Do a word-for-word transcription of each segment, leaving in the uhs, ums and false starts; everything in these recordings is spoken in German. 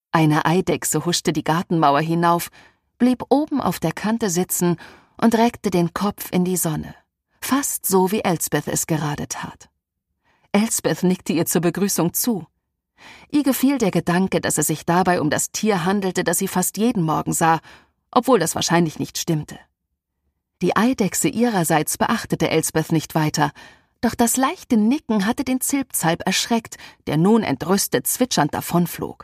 Eine Eidechse huschte die Gartenmauer hinauf, blieb oben auf der Kante sitzen und reckte den Kopf in die Sonne, fast so wie Elsbeth es gerade tat. Elsbeth nickte ihr zur Begrüßung zu. Ihr gefiel der Gedanke, dass es sich dabei um das Tier handelte, das sie fast jeden Morgen sah, obwohl das wahrscheinlich nicht stimmte. Die Eidechse ihrerseits beachtete Elsbeth nicht weiter, doch das leichte Nicken hatte den Zilpzalp erschreckt, der nun entrüstet zwitschernd davonflog.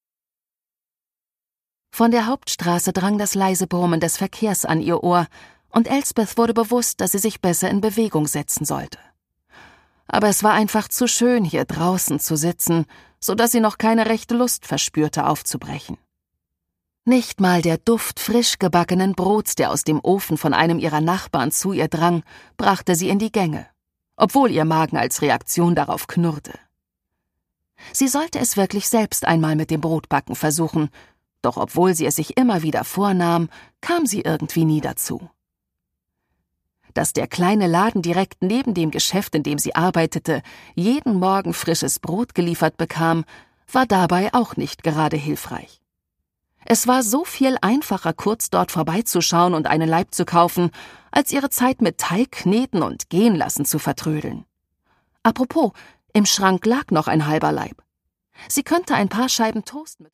Von der Hauptstraße drang das leise Brummen des Verkehrs an ihr Ohr, und Elsbeth wurde bewusst, dass sie sich besser in Bewegung setzen sollte. Aber es war einfach zu schön, hier draußen zu sitzen, so dass sie noch keine rechte Lust verspürte, aufzubrechen. Nicht mal der Duft frisch gebackenen Brots, der aus dem Ofen von einem ihrer Nachbarn zu ihr drang, brachte sie in die Gänge, obwohl ihr Magen als Reaktion darauf knurrte. Sie sollte es wirklich selbst einmal mit dem Brotbacken versuchen, doch obwohl sie es sich immer wieder vornahm, kam sie irgendwie nie dazu. Dass der kleine Laden direkt neben dem Geschäft, in dem sie arbeitete, jeden Morgen frisches Brot geliefert bekam, war dabei auch nicht gerade hilfreich. Es war so viel einfacher, kurz dort vorbeizuschauen und einen Laib zu kaufen, als ihre Zeit mit Teig kneten und gehen lassen zu vertrödeln. Apropos, im Schrank lag noch ein halber Laib. Sie könnte ein paar Scheiben Toast mit